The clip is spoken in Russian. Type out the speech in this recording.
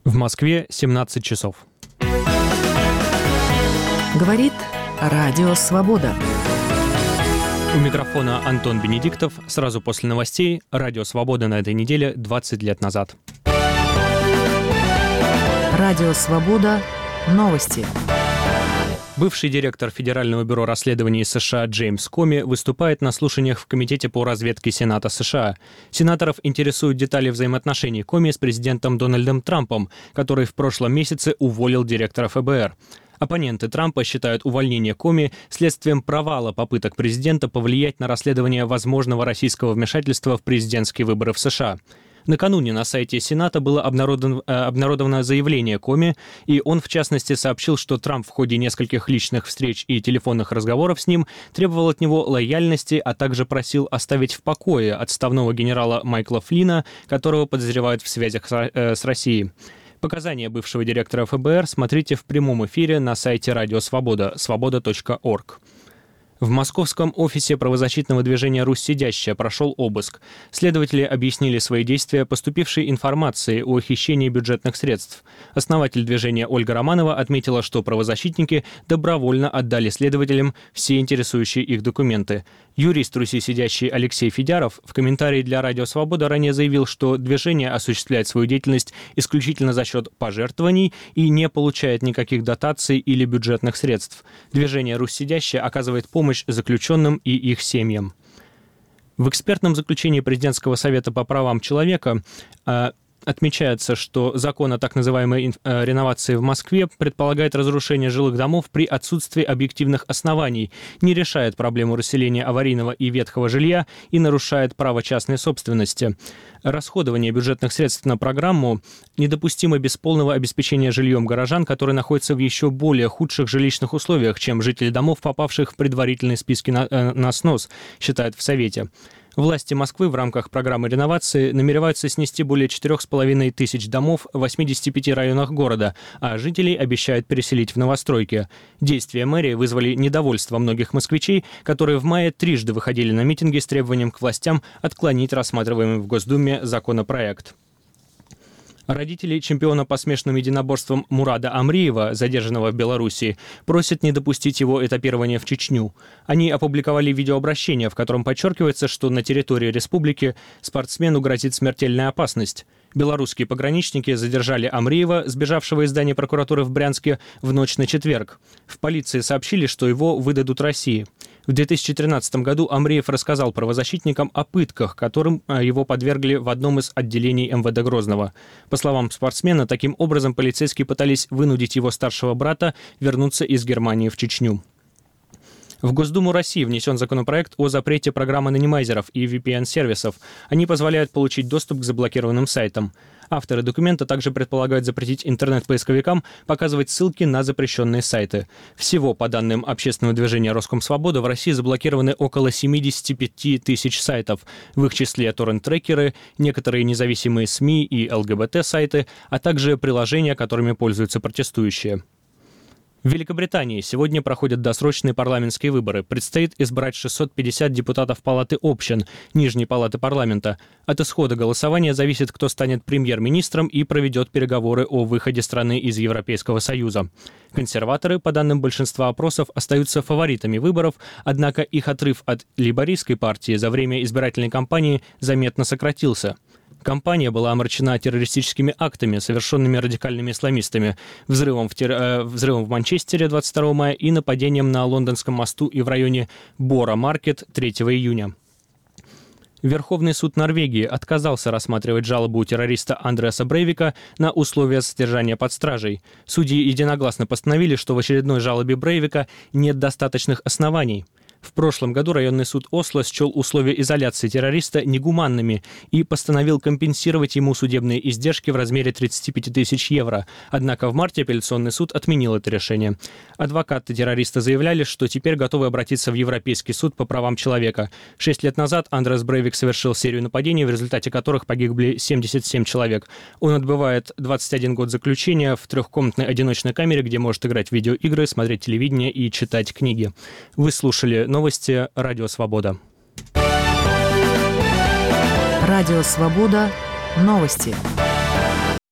В Москве 17 часов. Говорит Радио Свобода. У микрофона Антон Бенедиктов. Сразу после новостей. Радио Свобода на этой неделе 20 лет назад. Радио Свобода. Новости. Бывший директор Федерального бюро расследований США Джеймс Коми выступает на слушаниях в Комитете по разведке Сената США. Сенаторов интересуют детали взаимоотношений Коми с президентом Дональдом Трампом, который в прошлом месяце уволил директора ФБР. Оппоненты Трампа считают увольнение Коми следствием провала попыток президента повлиять на расследование возможного российского вмешательства в президентские выборы в США. Накануне на сайте Сената было обнародовано заявление Коми, и он, в частности, сообщил, что Трамп в ходе нескольких личных встреч и телефонных разговоров с ним требовал от него лояльности, а также просил оставить в покое отставного генерала Майкла Флина, которого подозревают в связях с Россией. Показания бывшего директора ФБР смотрите в прямом эфире на сайте Радио Свобода, svoboda.org. В московском офисе правозащитного движения «Русь сидящая» прошел обыск. Следователи объяснили свои действия поступившей информацией о хищении бюджетных средств. Основатель движения Ольга Романова отметила, что правозащитники добровольно отдали следователям все интересующие их документы. Юрист «Руси сидящий» Алексей Федяров в комментарии для «Радио Свобода» ранее заявил, что движение осуществляет свою деятельность исключительно за счет пожертвований и не получает никаких дотаций или бюджетных средств. Движение «Русь сидящая» оказывает помощь заключенным и их семьям. В экспертном заключении Президентского совета по правам человека отмечается, что закон о так называемой реновации в Москве предполагает разрушение жилых домов при отсутствии объективных оснований, не решает проблему расселения аварийного и ветхого жилья и нарушает право частной собственности. Расходование бюджетных средств на программу недопустимо без полного обеспечения жильем горожан, которые находятся в еще более худших жилищных условиях, чем жители домов, попавших в предварительные списки на снос, считают в Совете. Власти Москвы в рамках программы реновации намереваются снести более 4,5 тысяч домов в 85 районах города, а жителей обещают переселить в новостройки. Действия мэрии вызвали недовольство многих москвичей, которые в мае трижды выходили на митинги с требованием к властям отклонить рассматриваемый в Госдуме законопроект. Родители чемпиона по смешанным единоборствам Мурада Амриева, задержанного в Белоруссии, просят не допустить его этапирования в Чечню. Они опубликовали видеообращение, в котором подчеркивается, что на территории республики спортсмену грозит смертельная опасность. Белорусские пограничники задержали Амриева, сбежавшего из здания прокуратуры в Брянске, в ночь на четверг. В полиции сообщили, что его выдадут России. В 2013 году Амриев рассказал правозащитникам о пытках, которым его подвергли в одном из отделений МВД Грозного. По словам спортсмена, таким образом полицейские пытались вынудить его старшего брата вернуться из Германии в Чечню. В Госдуму России внесен законопроект о запрете программ анонимайзеров и VPN-сервисов. Они позволяют получить доступ к заблокированным сайтам. Авторы документа также предполагают запретить интернет-поисковикам показывать ссылки на запрещенные сайты. Всего, по данным общественного движения «Роскомсвобода», в России заблокированы около 75 тысяч сайтов. В их числе торрент-трекеры, некоторые независимые СМИ и ЛГБТ-сайты, а также приложения, которыми пользуются протестующие. В Великобритании сегодня проходят досрочные парламентские выборы. Предстоит избрать 650 депутатов Палаты общин, Нижней палаты парламента. От исхода голосования зависит, кто станет премьер-министром и проведет переговоры о выходе страны из Европейского Союза. Консерваторы, по данным большинства опросов, остаются фаворитами выборов, однако их отрыв от лейбористской партии за время избирательной кампании заметно сократился. Кампания была омрачена террористическими актами, совершенными радикальными исламистами, взрывом в Манчестере 22 мая и нападением на Лондонском мосту и в районе Бора-Маркет 3 июня. Верховный суд Норвегии отказался рассматривать жалобу террориста Андреаса Брейвика на условия содержания под стражей. Судьи единогласно постановили, что в очередной жалобе Брейвика нет достаточных оснований. В прошлом году районный суд Осло счел условия изоляции террориста негуманными и постановил компенсировать ему судебные издержки в размере 35 тысяч евро. Однако в марте апелляционный суд отменил это решение. Адвокаты террориста заявляли, что теперь готовы обратиться в Европейский суд по правам человека. 6 лет назад Андреас Брейвик совершил серию нападений, в результате которых погибли 77 человек. Он отбывает 21 год заключения в трехкомнатной одиночной камере, где может играть в видеоигры, смотреть телевидение и читать книги. Вы слушали новости Радио Свобода. Радио Свобода. Новости.